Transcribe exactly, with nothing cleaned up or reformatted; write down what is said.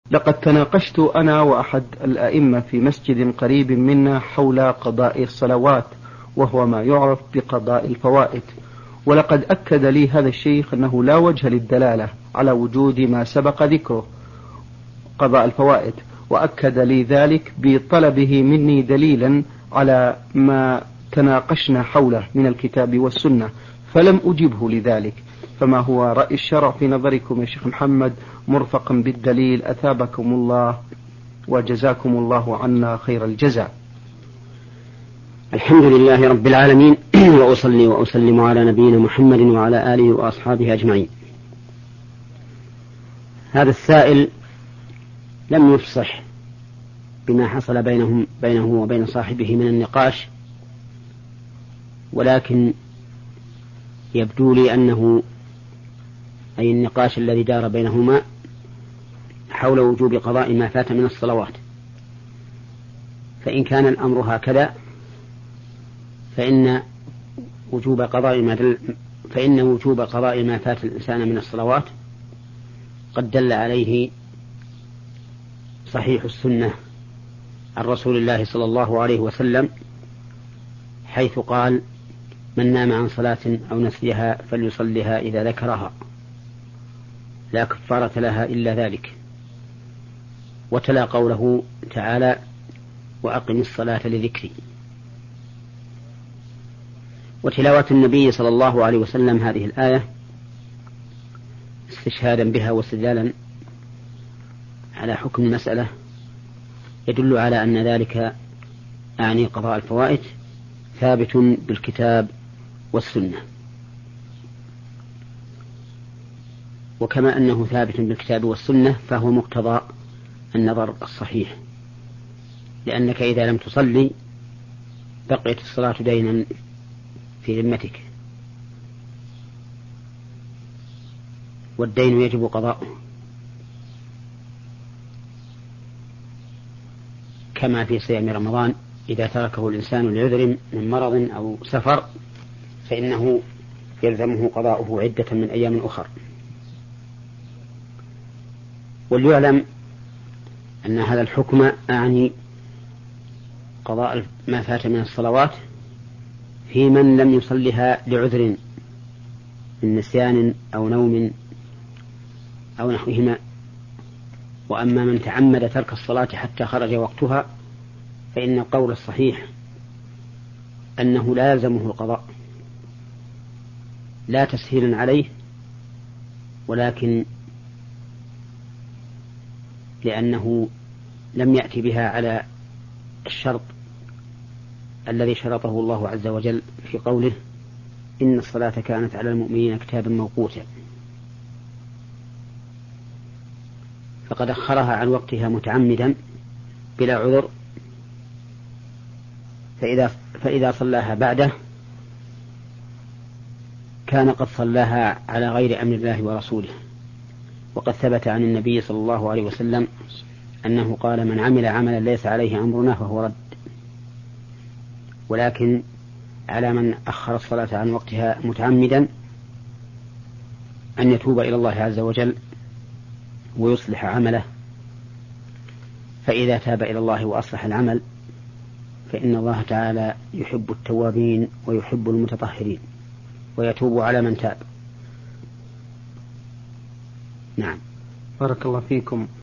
لقد تناقشت أنا وأحد الأئمة في مسجد قريب منا حول قضاء الصلوات، وهو ما يعرف بقضاء الفوائد، ولقد أكد لي هذا الشيخ أنه لا وجه للدلالة على وجود ما سبق ذكره قضاء الفوائد، وأكد لي ذلك بطلبه مني دليلا على ما تناقشنا حوله من الكتاب والسنة، فلم أجبه لذلك. فما هو رأي الشرع في نظركم يا شيخ محمد مرفقا بالدليل؟ أثابكم الله وجزاكم الله عنا خير الجزاء. الحمد لله رب العالمين، وأصلي وأسلم على نبينا محمد وعلى آله وأصحابه أجمعين. هذا السائل لم يفصح بما حصل بينهم بينه وبين صاحبه من النقاش، ولكن يبدو لي أنه أي النقاش الذي دار بينهما حول وجوب قضاء ما فات من الصلوات. فإن كان الأمر هكذا فإن وجوب قضاء ما دل فإن وجوب قضاء ما فات الإنسان من الصلوات قد دل عليه صحيح السنة عن رسول الله صلى الله عليه وسلم، حيث قال: من نام عن صلاة أو نسيها فليصلها إذا ذكرها، لا كفارة لها إلا ذلك. وتلا قوله تعالى: وأقم الصلاة لذكري. وتلاوة النبي صلى الله عليه وسلم هذه الآية استشهادا بها واستدلالا على حكم المسألة يدل على أن ذلك أعني قضاء الفوائد ثابت بالكتاب والسنة. وكما أنه ثابت بالكتاب والسنة فهو مقتضى النظر الصحيح، لأنك إذا لم تصلي بقيت الصلاة دينا في ذمتك، والدين يجب قضاؤه، كما في صيام رمضان إذا تركه الإنسان لعذر من مرض أو سفر فإنه يلزمه قضاؤه عدة من أيام أخر. وليعلم أن هذا الحكم أعني قضاء ما فات من الصلوات في من لم يصلها لعذر من نسيان أو نوم أو نحوهما. وأما من تعمد ترك الصلاة حتى خرج وقتها فإن القول الصحيح أنه لازمه القضاء، لا تسهيلا عليه، ولكن لأنه لم يأتي بها على الشرط الذي شرطه الله عز وجل في قوله: إن الصلاة كانت على المؤمنين كتابا موقوتا. فقد أخرها عن وقتها متعمدا بلا عذر، فإذا, فإذا صلاها بعده كان قد صلاها على غير أمر الله ورسوله. وقد ثبت عن النبي صلى الله عليه وسلم أنه قال: من عمل عملا ليس عليه أمرنا فهو رد. ولكن على من أخر الصلاة عن وقتها متعمدا أن يتوب إلى الله عز وجل ويصلح عمله، فإذا تاب إلى الله وأصلح العمل فإن الله تعالى يحب التوابين ويحب المتطهرين ويتوب على من تاب. نعم. بارك الله فيكم.